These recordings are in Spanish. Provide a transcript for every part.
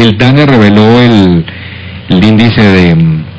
El DANE reveló el índice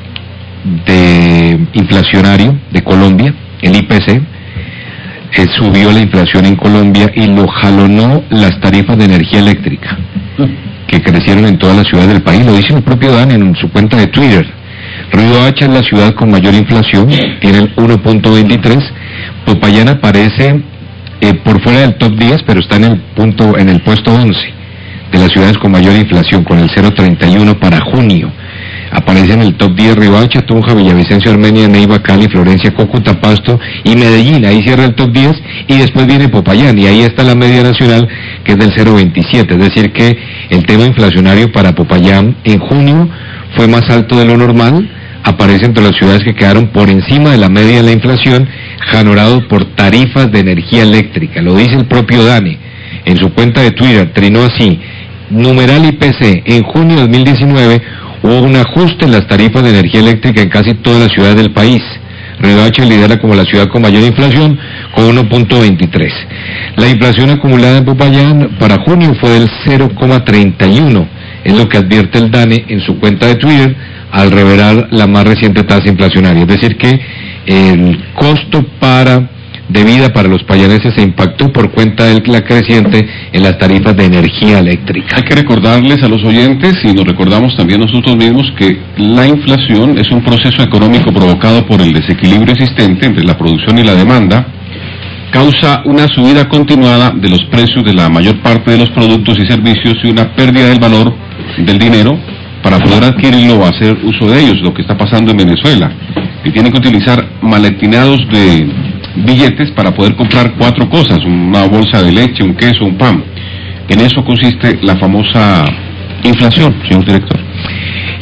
de inflacionario de Colombia, el IPC. Subió la inflación en Colombia y lo jalonó las tarifas de energía eléctrica, que crecieron en todas las ciudades del país. Lo dice el propio DANE en su cuenta de Twitter. Riohacha es la ciudad con mayor inflación, tiene el 1.23. Popayán aparece por fuera del top 10, pero está en el puesto 11 de las ciudades con mayor inflación, con el 0.31 para junio. Aparece en el top 10 Riohacha, Tunja, Villavicencio, Armenia, Neiva, Cali, Florencia, Cúcuta, Pasto y Medellín. Ahí cierra el top 10 y después viene Popayán, y ahí está la media nacional, que es del 0.27. Es decir que el tema inflacionario para Popayán en junio fue más alto de lo normal. Aparece entre las ciudades que quedaron por encima de la media de la inflación, jalonado por tarifas de energía eléctrica. Lo dice el propio DANE en su cuenta de Twitter, trinó así: numeral IPC, en junio de 2019 hubo un ajuste en las tarifas de energía eléctrica en casi todas las ciudades del país. Riohacha lidera como la ciudad con mayor inflación, con 1.23. La inflación acumulada en Popayán para junio fue del 0.31, es lo que advierte el DANE en su cuenta de Twitter al revelar la más reciente tasa inflacionaria. Es decir que el costo de vida para los payaneses se impactó por cuenta de la creciente en las tarifas de energía eléctrica. Hay que recordarles a los oyentes, y nos recordamos también nosotros mismos, que la inflación es un proceso económico provocado por el desequilibrio existente entre la producción y la demanda. Causa una subida continuada de los precios de la mayor parte de los productos y servicios y una pérdida del valor del dinero para poder adquirirlo o hacer uso de ellos, lo que está pasando en Venezuela, que tienen que utilizar maletinados de billetes para poder comprar 4 cosas: una bolsa de leche, un queso, un pan. En eso consiste la famosa inflación, señor director.